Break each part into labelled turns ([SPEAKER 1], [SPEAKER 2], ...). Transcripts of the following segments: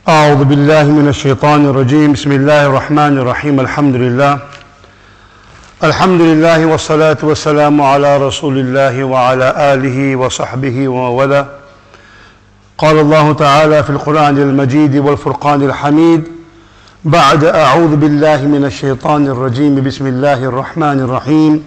[SPEAKER 1] أعوذ بالله من الشيطان الرجيم بسم الله الرحمن الرحيم الحمد لله والصلاة والسلام على رسول الله وعلى آله وصحبه ومن قال الله تعالى في القرآن المجيد والفرقان الحميد بعد أعوذ بالله من الشيطان الرجيم بسم الله الرحمن الرحيم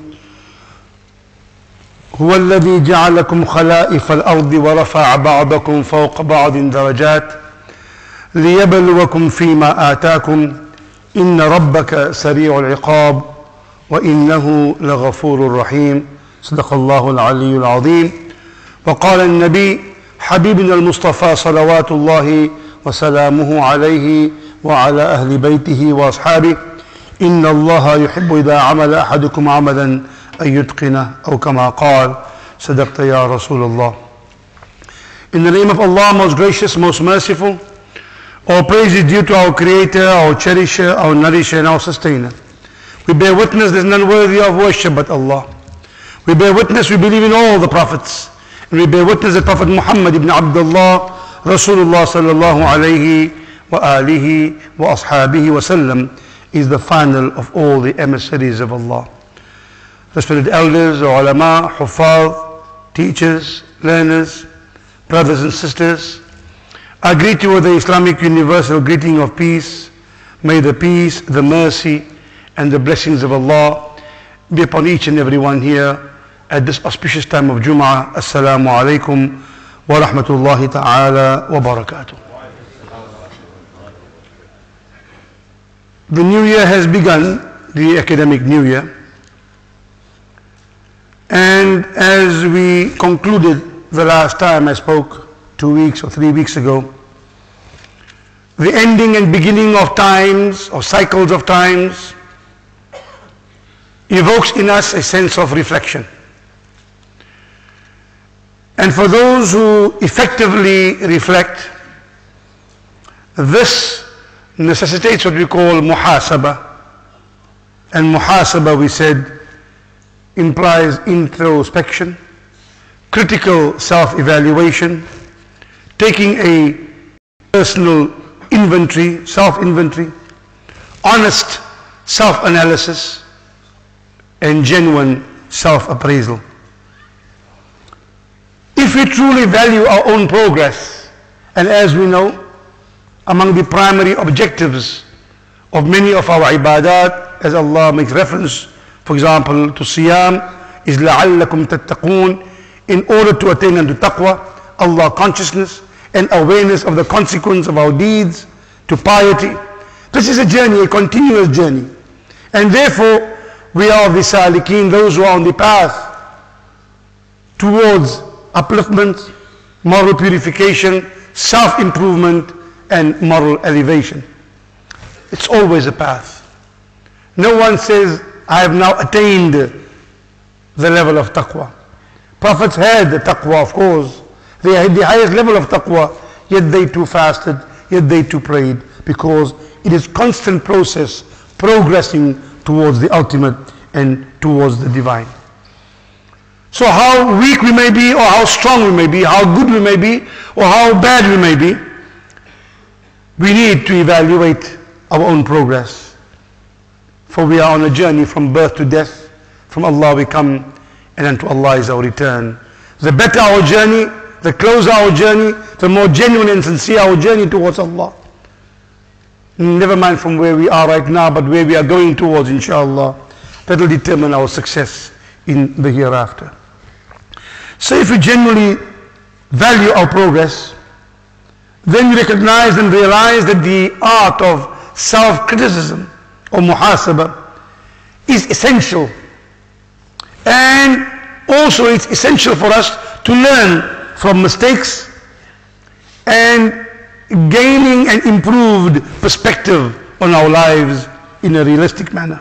[SPEAKER 1] هو الذي جعلكم خلائف الأرض ورفع بعضكم فوق بعض درجات ليبلوكم فيما آتاكم إن ربك سريع العقاب وإنه لغفور رحيم صدق الله العلي العظيم. وقال النبي حبيبنا المصطفى صلوات الله وسلامه عليه وعلى أهل بيته وأصحابه إن الله يحب إذا عمل أحدكم عملا أن يتقنه أو كما قال صدقت يا رسول الله. In the name of Allah, most gracious, most merciful, all praise is due to our Creator, our Cherisher, our Nourisher and our Sustainer. We bear witness there is none worthy of worship but Allah. We bear witness we believe in all the Prophets. And we bear witness that Prophet Muhammad ibn Abdullah, Rasulullah sallallahu alayhi wa alihi wa ashabihi wa sallam is the final of all the emissaries of Allah. Respected elders, ulama, huffaz, teachers, learners, brothers and sisters, I greet you with the Islamic universal greeting of peace. May the peace, the mercy and the blessings of Allah be upon each and every one here at this auspicious time of Jum'ah. Assalamu alaikum wa rahmatullahi ta'ala wa barakatuh. The new year has begun, the academic new year. And as we concluded the last time I spoke 2 weeks or 3 weeks ago, the ending and beginning of times or cycles of times evokes in us a sense of reflection. And for those who effectively reflect, this necessitates what we call muhasaba. And muhasaba, we said, implies introspection, critical self-evaluation, taking a personal inventory, self-inventory, honest self-analysis, and genuine self-appraisal. If we truly value our own progress, and as we know, among the primary objectives of many of our ibadat, as Allah makes reference, for example, to siyam, is لَعَلَّكُمْ تَتَّقُونَ, in order to attain unto taqwa, Allah consciousness and awareness of the consequence of our deeds, to piety. This is a journey, a continuous journey. And therefore, we are the salikin, those who are on the path towards upliftment, moral purification, self-improvement, and moral elevation. It's always a path. No one says, I have now attained the level of taqwa. Prophets had the taqwa, of course. They had the highest level of taqwa, yet they too fasted, yet they too prayed, because it is constant process progressing towards the ultimate and towards the divine. So how weak we may be, or how strong we may be, how good we may be, or how bad we may be, we need to evaluate our own progress. For we are on a journey from birth to death. From Allah we come, and unto Allah is our return. The better our journey, the closer our journey, the more genuine and sincere our journey towards Allah. Never mind from where we are right now, but where we are going towards, inshallah. That will determine our success in the hereafter. So if we genuinely value our progress, then we recognize and realize that the art of self-criticism or muhasaba is essential. And also it's essential for us to learn from mistakes and gaining an improved perspective on our lives in a realistic manner.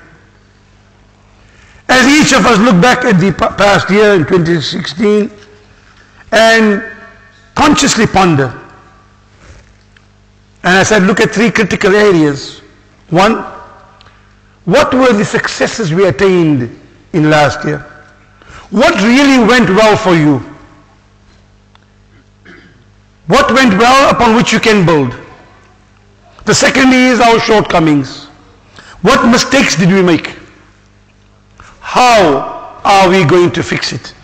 [SPEAKER 1] As each of us look back at the past year in 2016 and consciously ponder, and I said look at 3 critical areas. 1, what were the successes we attained in last year? What really went well for you? What went well upon which you can build? The second is our shortcomings. What mistakes did we make? How are we going to fix it?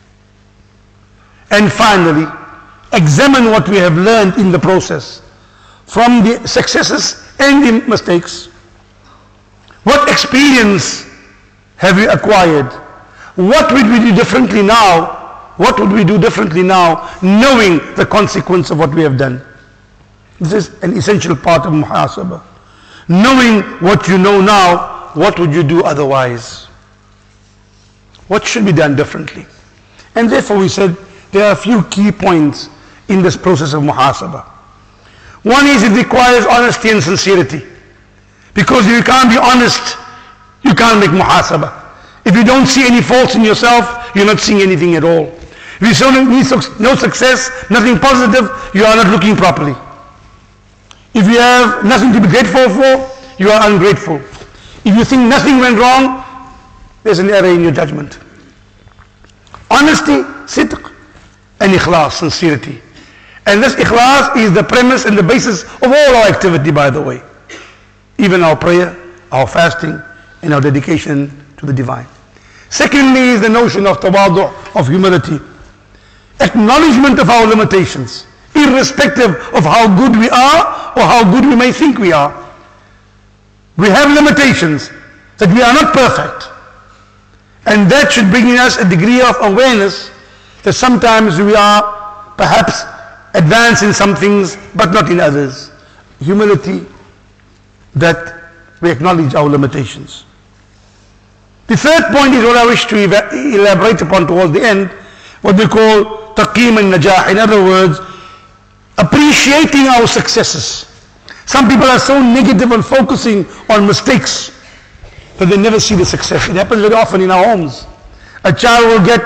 [SPEAKER 1] And finally, examine what we have learned in the process from the successes and the mistakes. What experience have we acquired? What would we do differently now? What would we do differently now, knowing the consequence of what we have done? This is an essential part of muhasabah. Knowing what you know now, what would you do otherwise? What should be done differently? And therefore we said there are a few key points in this process of muhasabah. One is it requires honesty and sincerity. Because if you can't be honest, you can't make muhasabah. If you don't see any faults in yourself, you're not seeing anything at all. If you see no success, nothing positive, you are not looking properly. If you have nothing to be grateful for, you are ungrateful. If you think nothing went wrong, there's an error in your judgment. Honesty, sidq, and ikhlas, sincerity. And this ikhlas is the premise and the basis of all our activity, by the way. Even our prayer, our fasting, and our dedication to the divine. Secondly is the notion of tawadu', of humility. Acknowledgement of our limitations, irrespective of how good we are or how good we may think we are. We have limitations, that we are not perfect. And that should bring in us a degree of awareness that sometimes we are perhaps advanced in some things but not in others. Humility, that we acknowledge our limitations. The third point is what I wish to elaborate upon towards the end, what we call taqim al-najah. In other words, appreciating our successes. Some people are so negative and focusing on mistakes that they never see the success. It happens very often in our homes. A child will get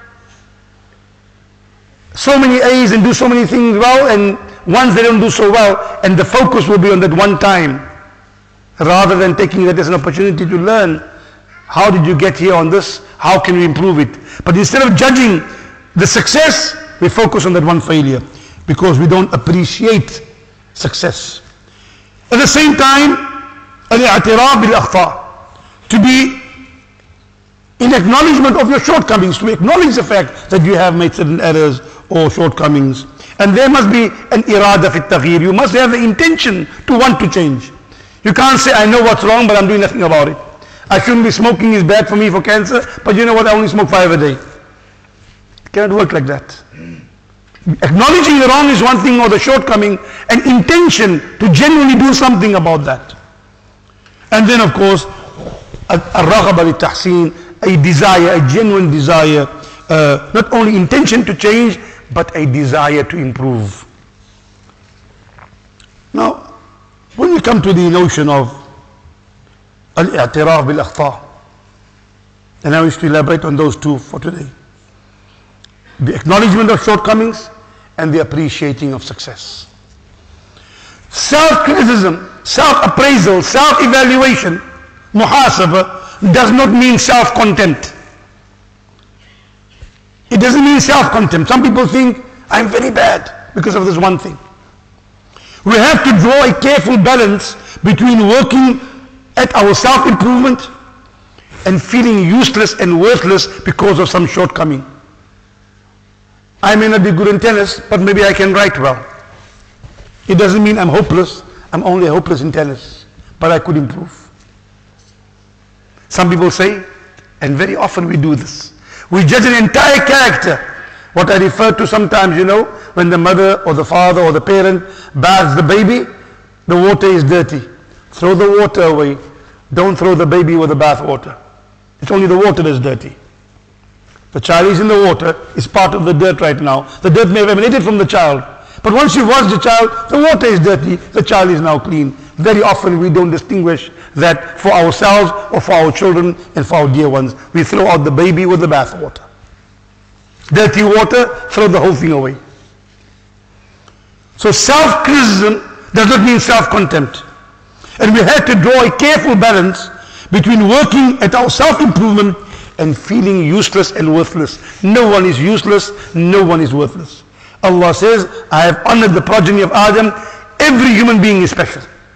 [SPEAKER 1] so many A's and do so many things well, and once they don't do so well, and the focus will be on that one time, rather than taking that as an opportunity to learn. How did you get here on this? How can we improve it? But instead of judging the success, we focus on that one failure because we don't appreciate success. At the same time, al-i'tiraf bil-akhta', to be in acknowledgement of your shortcomings, to acknowledge the fact that you have made certain errors or shortcomings. And there must be an irada fit taghyir. You must have the intention to want to change. You can't say, I know what's wrong, but I'm doing nothing about it. I shouldn't be smoking, is bad for me for cancer, but you know what, I only smoke 5 a day. It cannot work like that. Acknowledging the wrong is one thing, or the shortcoming, and intention to genuinely do something about that. And then of course, al-raghaba lit-tahseen, a desire, a genuine desire, not only intention to change, but a desire to improve. Now, when we come to the notion of al-i'tiraf bil-akhta', and I wish to elaborate on those two for today. The acknowledgement of shortcomings and the appreciating of success. Self-criticism, self-appraisal, self-evaluation, muhasabah, does not mean self-contempt. It doesn't mean self-contempt. Some people think, I'm very bad because of this one thing. We have to draw a careful balance between working at our self-improvement and feeling useless and worthless because of some shortcoming. I may not be good in tennis, but maybe I can write well. It doesn't mean I'm hopeless. I'm only hopeless in tennis, but I could improve. Some people say, and very often we do this, we judge an entire character. What I refer to sometimes, you know, when the mother or the father or the parent baths the baby, the water is dirty. Throw the water away. Don't throw the baby with the bath water. It's only the water that's dirty. The child is in the water, it's part of the dirt right now. The dirt may have emanated from the child. But once you wash the child, the water is dirty, the child is now clean. Very often we don't distinguish that for ourselves or for our children and for our dear ones. We throw out the baby with the bath water. Dirty water, throw the whole thing away. So self-criticism does not mean self-contempt. And we have to draw a careful balance between working at our self-improvement and feeling useless and worthless. No one is useless, no one is worthless. Allah says, I have honored the progeny of Adam. Every human being is special.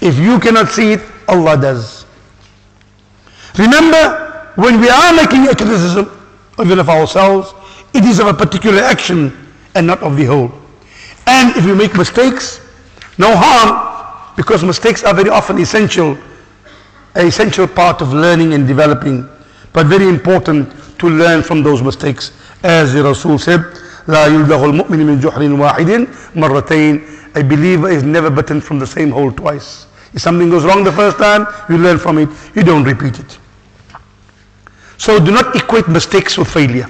[SPEAKER 1] If you cannot see it, Allah does. Remember, when we are making a criticism, even of ourselves, it is of a particular action and not of the whole. And if we make mistakes, no harm, because mistakes are very often essential, an essential part of learning and developing, but very important to learn from those mistakes. As the Rasul said, لا يلدغ المؤمن من جحر واحد مرتين. A believer is never bitten from the same hole twice. If something goes wrong the first time, you learn from it, you don't repeat it. So do not equate mistakes with failure.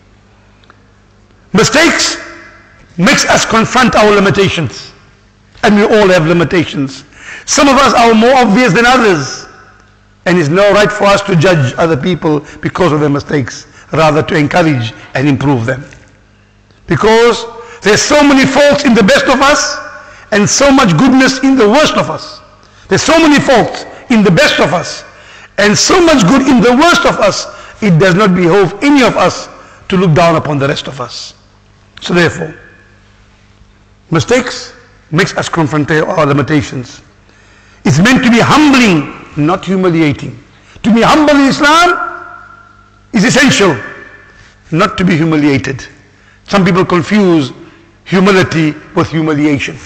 [SPEAKER 1] Mistakes makes us confront our limitations. And we all have limitations. Some of us are more obvious than others. And it's no right for us to judge other people because of their mistakes, rather to encourage and improve them. Because there's so many faults in the best of us and so much goodness in the worst of us. There's so many faults in the best of us and so much good in the worst of us, it does not behove any of us to look down upon the rest of us. So therefore, mistakes makes us confront our limitations. It's meant to be humbling, not humiliating. To be humble in Islam is essential, not to be humiliated. Some people confuse humility with humiliation.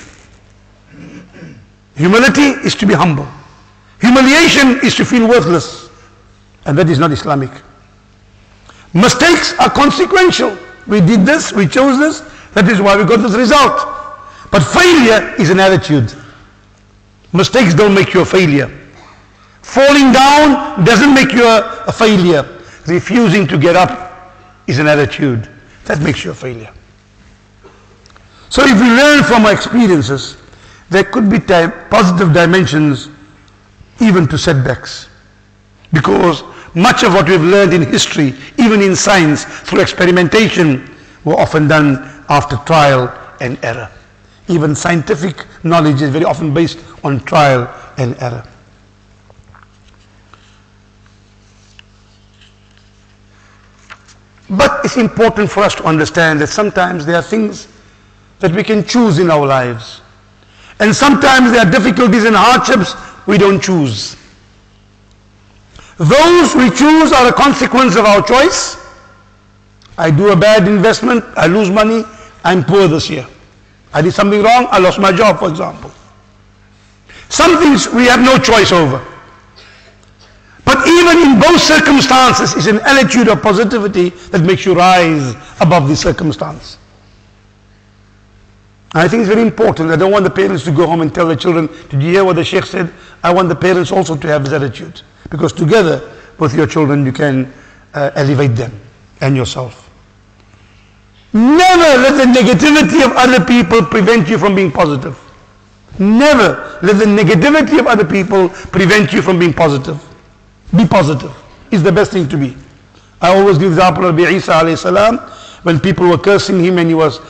[SPEAKER 1] Humility is to be humble. Humiliation is to feel worthless, and that is not Islamic. Mistakes are consequential. We did this, we chose this, that is why we got this result. But failure is an attitude. Mistakes don't make you a failure. Falling down doesn't make you a failure. Refusing to get up is an attitude. That makes you a failure. So if we learn from our experiences, there could be positive dimensions even to setbacks. Because much of what we've learned in history, even in science, through experimentation, were often done after trial and error. Even scientific knowledge is very often based on trial and error. But it's important for us to understand that sometimes there are things that we can choose in our lives. And sometimes there are difficulties and hardships we don't choose. Those we choose are a consequence of our choice. I do a bad investment, I lose money, I'm poor this year. I did something wrong, I lost my job, for example. Some things we have no choice over. But even in both circumstances, it's an attitude of positivity that makes you rise above the circumstance. I think it's very important. I don't want the parents to go home and tell their children, did you hear what the Sheikh said? I want the parents also to have this attitude. Because together with your children you can elevate them and yourself. Never let the negativity of other people prevent you from being positive. Never let the negativity of other people prevent you from being positive. Be positive. It's the best thing to be. I always give the example of Isa alayhi salam, when people were cursing him and he was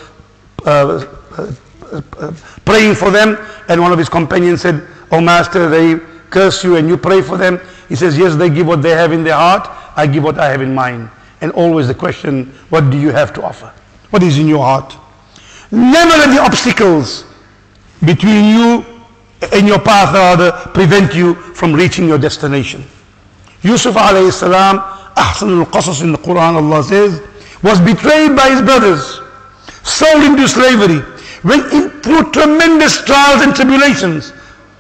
[SPEAKER 1] praying for them, and one of his companions said, "Oh Master, they curse you and you pray for them." He says, "Yes, they give what they have in their heart, I give what I have in mine." And always the question, what do you have to offer? What is in your heart? Never let the obstacles between you and your path rather prevent you from reaching your destination. Yusuf alayhi salam, Ahsan al-Qasas in the Quran, Allah says, was betrayed by his brothers, sold into slavery, went through tremendous trials and tribulations,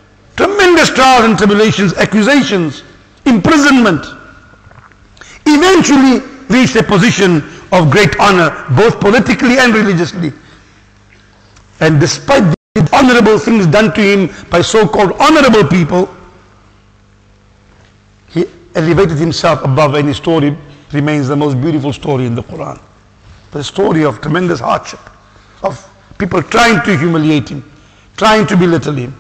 [SPEAKER 1] accusations, imprisonment, eventually reached a position of great honor, both politically and religiously. And despite the honorable things done to him by so-called honorable people, he elevated himself above, and his story remains the most beautiful story in the Quran. The story of tremendous hardship, of people trying to humiliate him, trying to belittle him.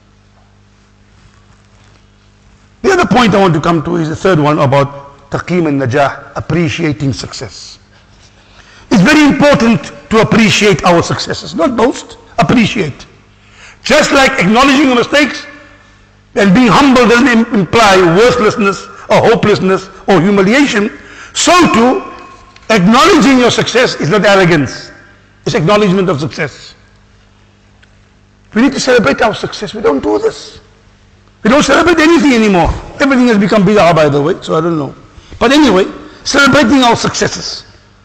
[SPEAKER 1] The other point I want to come to is the third one about taqim and najah, appreciating success. It's very important to appreciate our successes, not boast, appreciate. Just like acknowledging your mistakes and being humble doesn't imply worthlessness or hopelessness or humiliation, so too, acknowledging your success is not arrogance, it's acknowledgement of success. We need to celebrate our success. We don't do this. We don't celebrate anything anymore. Everything has become bid'ah, by the way, so I don't know. But anyway, celebrating our successes.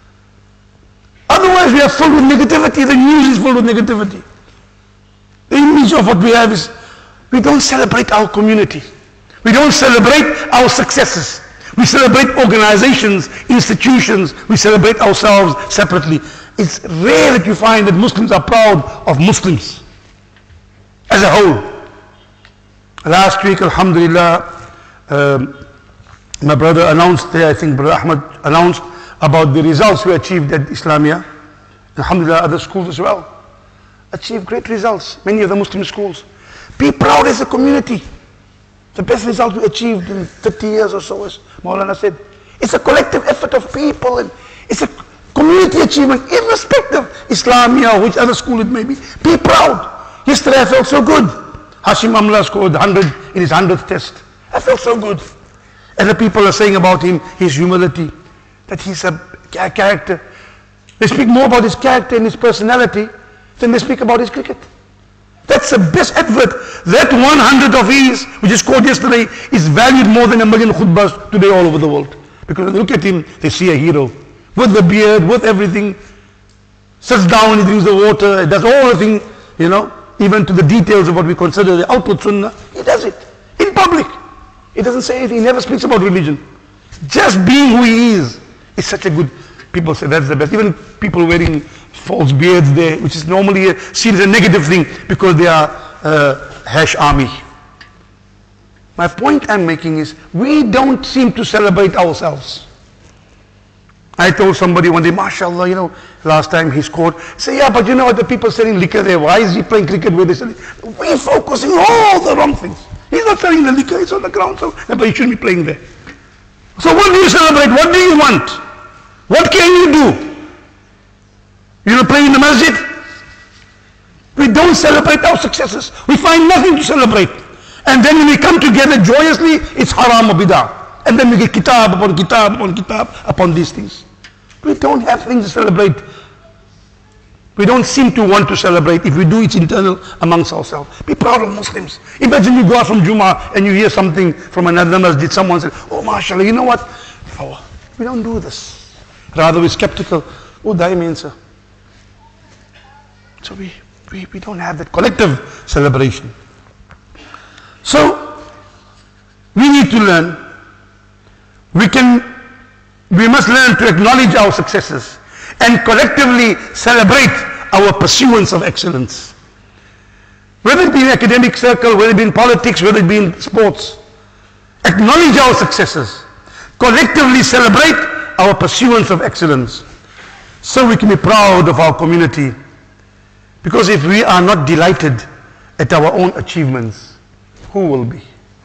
[SPEAKER 1] Otherwise, we are filled with negativity. The news is full with negativity. The image of what we have is, we don't celebrate our community. We don't celebrate our successes. We celebrate organizations, institutions. We celebrate ourselves separately. It's rare that you find that Muslims are proud of Muslims as a whole. Last week, alhamdulillah, my brother announced there, I think Brother Ahmad announced about the results we achieved at Islamia. Alhamdulillah, other schools as well achieved great results, many of the Muslim schools. Be proud as a community. The best result we achieved in 30 years or so, as Maulana said. It's a collective effort of people, and it's a community achievement, irrespective of Islamia or which other school it may be. Be proud. Yesterday I felt so good. Hashim Amla scored 100 in his 100th test. I felt so good. And the people are saying about him, his humility, that he's a character. They speak more about his character and his personality than they speak about his cricket. That's the best advert. That 100 of his, which is scored yesterday, is valued more than 1 million khutbahs today all over the world. Because when they look at him, they see a hero. With the beard, with everything. Sits down, he drinks the water, does all the things, you know, even to the details of what we consider the outward sunnah. He does it in public. He doesn't say anything, he never speaks about religion. Just being who he is such a good, people say that's the best. Even people wearing false beards there, which is normally seen as a negative thing because they are hash army. My point I'm making is, we don't seem to celebrate ourselves. I told somebody one day, mashallah, you know, last time he scored. Say, yeah, but you know what, the people selling liquor there, why is he playing cricket where they selling? We're focusing on all the wrong things. He's not selling the liquor, it's on the ground, so but he shouldn't be playing there. So what do you celebrate? What do you want? What can you do? You know, play in the masjid? We don't celebrate our successes. We find nothing to celebrate. And then when we come together joyously, it's haram or bid'ah. And then we get kitab upon kitab upon kitab upon these things. We don't have things to celebrate. We don't seem to want to celebrate. If we do, it's internal amongst ourselves. Be proud of Muslims. Imagine you go out from Jummah and you hear something from another masjid. Someone said, oh mashallah, you know what? Oh, we don't do this. Rather we're skeptical. Oh, that means sir. So we don't have that collective celebration. So we need to learn. We must learn to acknowledge our successes and collectively celebrate our pursuance of excellence. Whether it be in academic circle, whether it be in politics, whether it be in sports. Acknowledge our successes. Collectively celebrate our pursuance of excellence. So we can be proud of our community. Because if we are not delighted at our own achievements, who will be?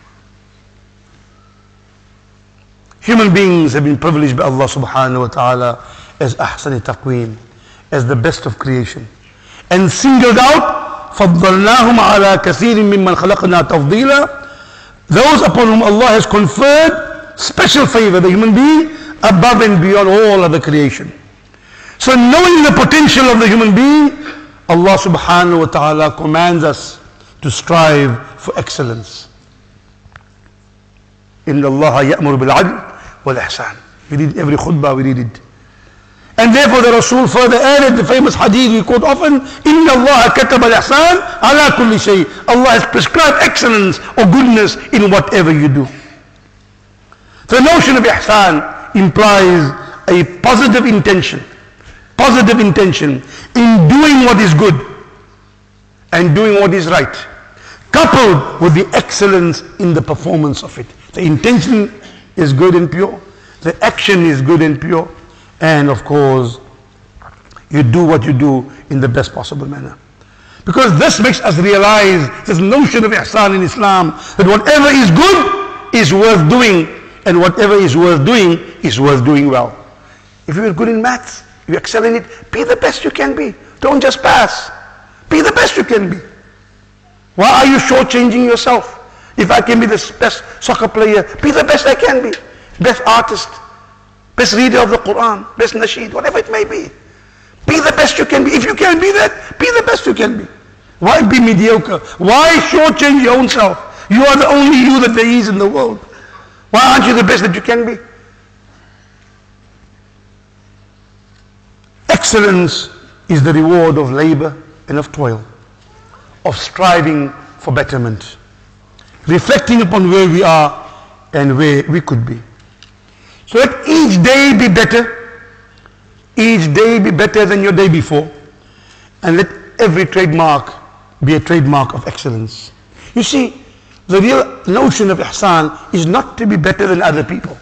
[SPEAKER 1] Human beings have been privileged by Allah subhanahu wa ta'ala as ahsan taqween, as the best of creation, and singled out فَضَّلْنَاهُمْ عَلَى كَثِيرٍ مِّمَّنْ خَلَقْنَا تَفْضِيلًا, those upon whom Allah has conferred special favor, the human being, above and beyond all other creation. So knowing the potential of the human being, Allah subhanahu wa ta'ala commands us to strive for excellence. إِنَّ اللَّهَ يَأْمُرُ بِالْعَدْلِ وَالْإِحْسَانِ. We read every khutbah, we read it. And therefore the Rasul further added the famous hadith we quote often, إِنَّ اللَّهَ كَتَبَ الْإِحْسَانِ عَلَى كُلِّ شَيْءٍ. Allah has prescribed excellence or goodness in whatever you do. The notion of ihsan implies a positive intention in doing what is good and doing what is right, coupled with the excellence in the performance of it. The intention is good and pure, the action is good and pure, and of course you do what you do in the best possible manner. Because this makes us realize this notion of ihsan in Islam, that whatever is good is worth doing, and whatever is worth doing is worth doing well. If you're good in maths, you excel in it, be the best you can be. Don't just pass. Be the best you can be. Why are you shortchanging yourself? If I can be the best soccer player, be the best I can be. Best artist, best reader of the Quran, best nasheed, whatever it may be. Be the best you can be. If you can be that, be the best you can be. Why be mediocre? Why shortchange your own self? You are the only you that there is in the world. Why aren't you the best that you can be? Excellence is the reward of labor and of toil, of striving for betterment, reflecting upon where we are and where we could be. So let each day be better, each day be better than your day before, and let every trademark be a trademark of excellence. You see, the real notion of ihsan is not to be better than other people.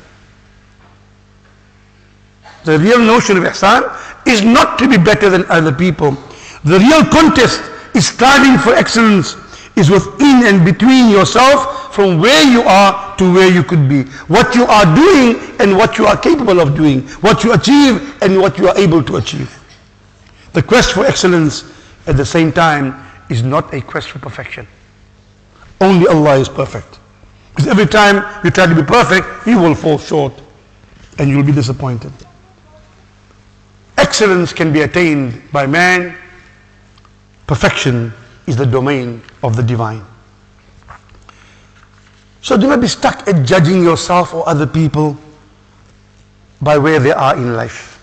[SPEAKER 1] The real notion of ihsan is not to be better than other people. The real contest is striving for excellence, is within and between yourself, from where you are to where you could be. What you are doing and what you are capable of doing. What you achieve and what you are able to achieve. The quest for excellence at the same time is not a quest for perfection. Only Allah is perfect. Because every time you try to be perfect, you will fall short and you will be disappointed. Excellence can be attained by man. Perfection is the domain of the divine. So do not be stuck at judging yourself or other people by where they are in life.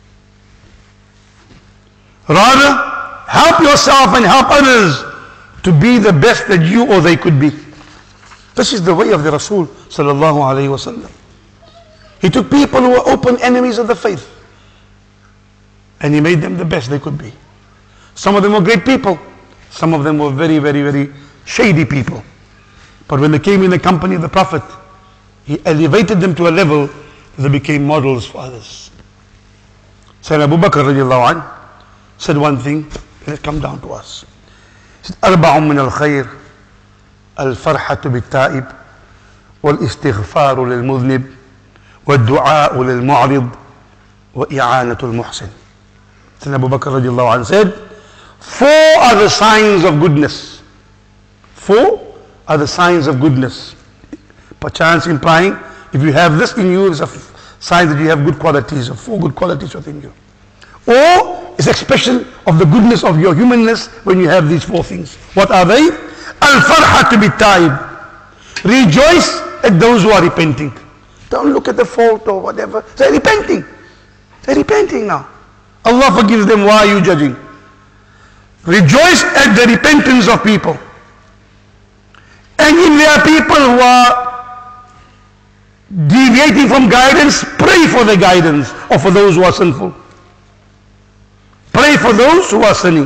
[SPEAKER 1] Rather, help yourself and help others to be the best that you or they could be. This is the way of the Rasul sallallahu alaihi wasallam. He took people who were open enemies of the faith and he made them the best they could be. Some of them were great people. Some of them were very, very, very shady people. But when they came in the company of the Prophet, he elevated them to a level that they became models for others. Sayyidina Abu Bakr radiallahu anh said one thing, and it come down to us. He said, أربع من الخير الفرحة بالتائب والاستغفار للمذنب والدعاء للمعرض وإعانة المحسن. Sayyidina Abu Bakr radiallahu anh said, 4 are the signs of goodness. 4 are the signs of goodness. Perchance implying, if you have this in you, it's a sign that you have good qualities, or 4 good qualities within you. Or it's expression of the goodness of your humanness when you have these 4 things. What are they? Al-farhatu bit-taib. Rejoice at those who are repenting. Don't look at the fault or whatever. They're repenting. They're repenting now. Allah forgives them. Why are you judging? Rejoice at the repentance of people. And if there are people who are deviating from guidance, pray for the guidance, or for those who are sinful. Pray for those who are sinning.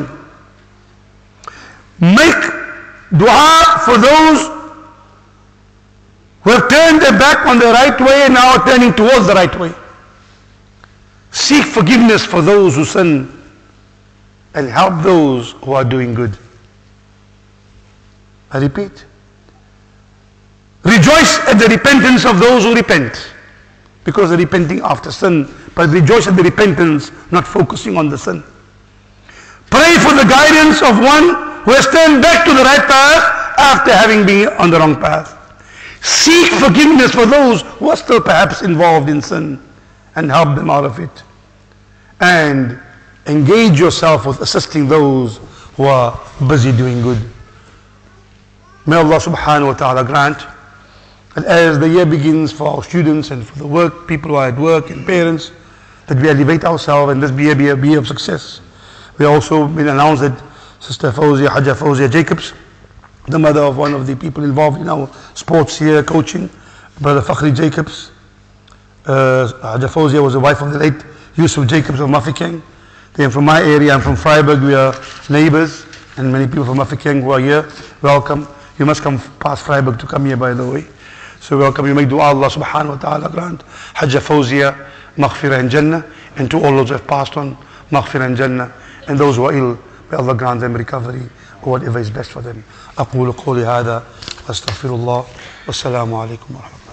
[SPEAKER 1] Make dua for those who have turned their back on the right way and now are turning towards the right way. Seek forgiveness for those who sin and help those who are doing good. I repeat. Rejoice at the repentance of those who repent, because they're repenting after sin, but rejoice at the repentance, not focusing on the sin. Pray for the guidance of one who has turned back to the right path after having been on the wrong path. Seek forgiveness for those who are still perhaps involved in sin and help them out of it. And engage yourself with assisting those who are busy doing good. May Allah subhanahu wa ta'ala grant that as the year begins for our students and for the work, people who are at work and parents, that we elevate ourselves and this be a year of success. We also been announced that Sister Fawzia, Hajja Fawzia Jacobs, the mother of one of the people involved in our sports here, coaching, Brother Fakhri Jacobs. Hajja Fawzia was the wife of the late Yusuf Jacobs of Mafikeng. They are from my area. I'm from Freiburg. We are neighbors, and many people from Mafikeng who are here. Welcome. You must come past Freiburg to come here, by the way. So welcome. You make dua Allah subhanahu wa ta'ala grant Hajja Fawzia maghfirah and Jannah, and to all those who have passed on maghfirah and Jannah, and those who are ill, may Allah grant them recovery or whatever is best for them. أقول قولي هذا وأستغفر الله والسلام عليكم ورحمة الله.